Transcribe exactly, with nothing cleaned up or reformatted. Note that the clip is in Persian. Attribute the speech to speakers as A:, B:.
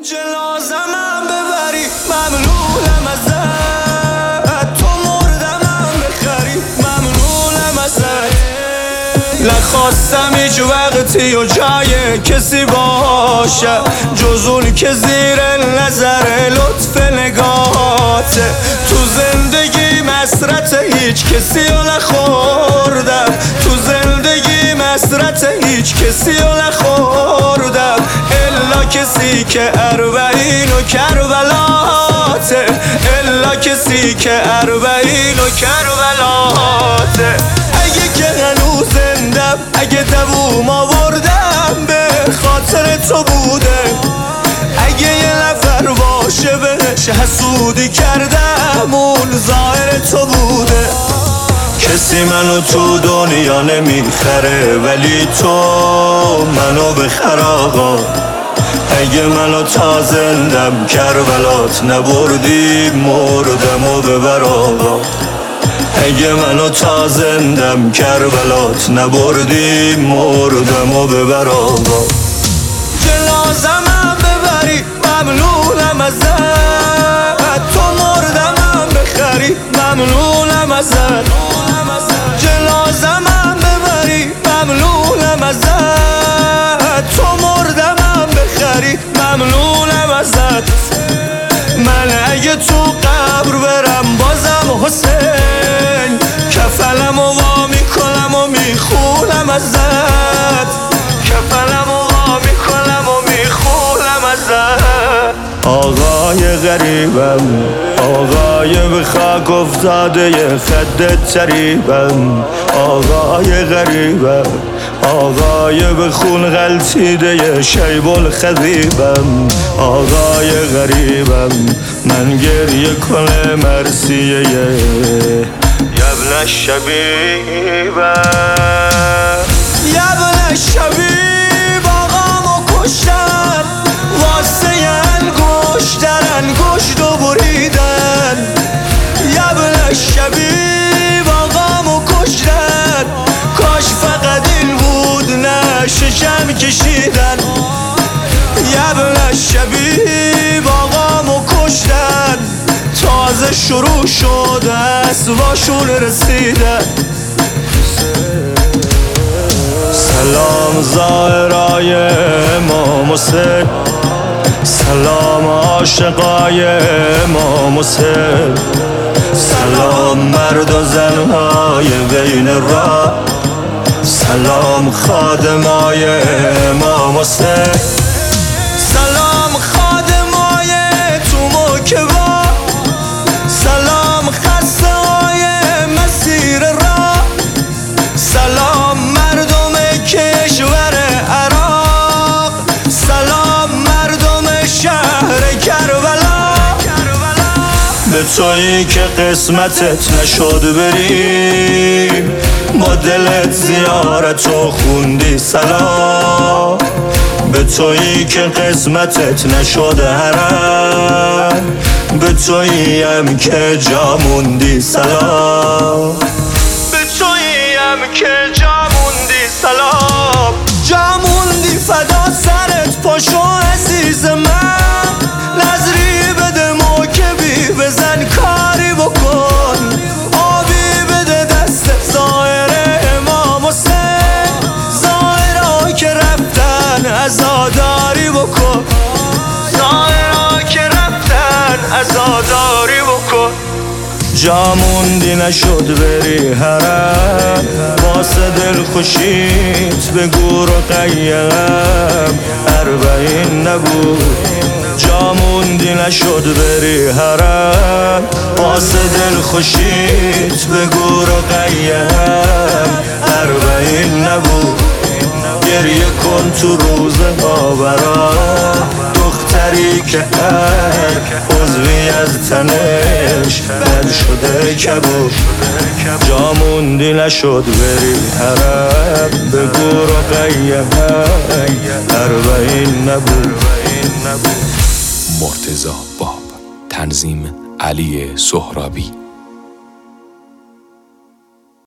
A: جنازمم ببری ممنونم ازت، تو مردمم بخری ممنونم ازت. نخواستم هیچ وقتی و جای کسی باشه جز اون که زیر نظر لطف نگاهته. تو زندگی مسرت هیچ کسی رو نخوردم، تو زندگی مسرت هیچ کسی رو نخوردم الا کسی که اربعین و کربلاته، الا کسی که اربعین و کربلاته. اگه که هنوز زندم، اگه دووم آوردم به خاطر تو بوده، اگه یه نفر باشه بهش حسودی کردم اون ظاهر تو بوده. کسی منو تو دنیا نمیخره ولی تو منو بخر آقا. اگه منو تا زندم کربلات نبردی مردم و ببر آقا. اگه منو تا زندم کربلات نبردی مردم و ببر آقا. جنازمم ببری ممنونم ازت، تو مردمم بخری ممنونم ازت. جنازمم ببری ممنونم ازت، تو مردمم بخری ممنونم ازت. من اگه تو قبر برم بازم حسین کفنم و وا میکنم و میخونم ازت، کفنم و وا میکنم و میخونم ازت. آقای غریبم، آقای به خاک افتاده خدت چریبم، آقای غریبم، آقای به خون غلطیده شیب الخذیبم. آقای غریبم من گریه کنه مرسیه یبن الشبیبه، یبن الشبیب. آقامو کشتن واسه انگشت در انگشت و بریدن، یبن الشبیب. آقامو کشتن کاش فقط این بود نه ششم کشیدن، یبن الشبیب. آقامو کشتن تازه شروع شده است واشون رسیدن. سلام زائرای امام حسین، سلام عاشقای امام حسین، سلام مرد و زنهای بین راه، سلام خادمای امام حسین، سلام خادمای تو موکبا، سلام خسته های مسیر راه، سلام مردم کشور عراق، سلام مردم شهر کربلا. به تویی که قسمتت نشد بریم با دلت زیارتو خوندی سلام، به تویی که قسمتت نشد حرم، به تویی هم که جا موندی سلام، به تویی هم که جا موندی سلام. جا موندی فدا سرت پاشو عزیز من، نظری بده موکبی بزن کاری بکن، آبی بده دست ظاهر امام حسین، ظاهرها که رفتن عزاداری بکن، ظاهرها که رفتن عزاداری بکن. جا موندی نشد بری حرم واسه دل خوشیت بگو رقیم اربعین نبود. جا موندی نشد بری حرم واسه دل خوشیت بگو رقیم اربعین نبود. گریه کن تو روزها برا دختری که هر عضوی از تنش بد شده کبود. جا موندی نشد بری حرم بگو رقیم اربعین نبود.
B: مرتضی باب، تنظیم علی سهرابی.